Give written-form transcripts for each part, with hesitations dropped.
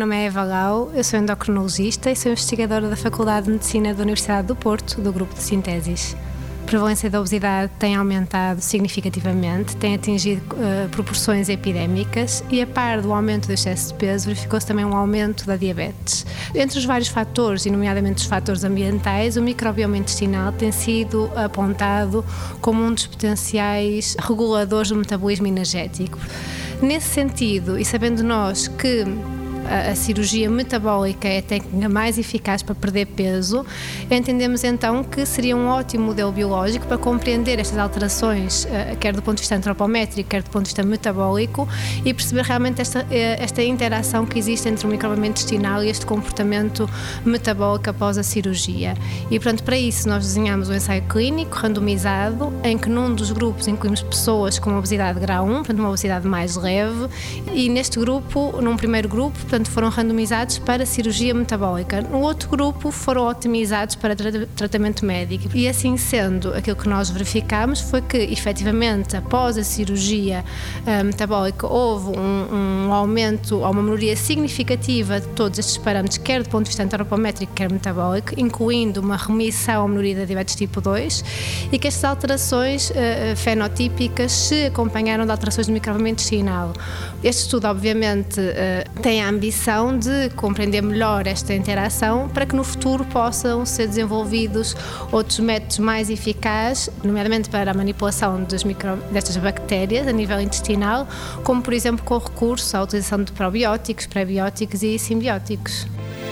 nome é Eva Lau, eu sou endocrinologista e sou investigadora da Faculdade de Medicina da Universidade do Porto, do grupo de Sintesis. A prevalência da obesidade tem aumentado significativamente, tem atingido proporções epidémicas e, a par do aumento do excesso de peso, verificou-se também um aumento da diabetes. Entre os vários fatores, e nomeadamente os fatores ambientais, o microbioma intestinal tem sido apontado como um dos potenciais reguladores do metabolismo energético. Nesse sentido, e sabendo nós que a cirurgia metabólica é a técnica mais eficaz para perder peso, entendemos então que seria um ótimo modelo biológico para compreender estas alterações, quer do ponto de vista antropométrico, quer do ponto de vista metabólico, e perceber realmente esta interação que existe entre o microbioma intestinal e este comportamento metabólico após a cirurgia. E, portanto, para isso nós desenhamos um ensaio clínico randomizado, em que num dos grupos incluímos pessoas com obesidade grau 1, portanto uma obesidade mais leve, e neste grupo, num primeiro grupo, portanto, foram randomizados para cirurgia metabólica. No outro grupo foram otimizados para tratamento médico. E assim sendo, aquilo que nós verificamos foi que, efetivamente, após a cirurgia metabólica, houve um aumento ou uma melhoria significativa de todos estes parâmetros, quer do ponto de vista antropométrico, quer metabólico, incluindo uma remissão ou melhoria da diabetes tipo 2, e que estas alterações fenotípicas se acompanharam de alterações do microbioma intestinal. Este estudo, obviamente, tem a ambição de compreender melhor esta interação para que no futuro possam ser desenvolvidos outros métodos mais eficazes, nomeadamente para a manipulação destas bactérias a nível intestinal, como por exemplo com o recurso à utilização de probióticos, prebióticos e simbióticos.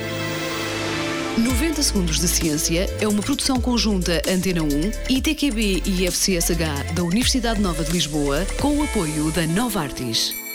90 Segundos de Ciência é uma produção conjunta Antena 1, ITQB e FCSH da Universidade Nova de Lisboa, com o apoio da Novartis.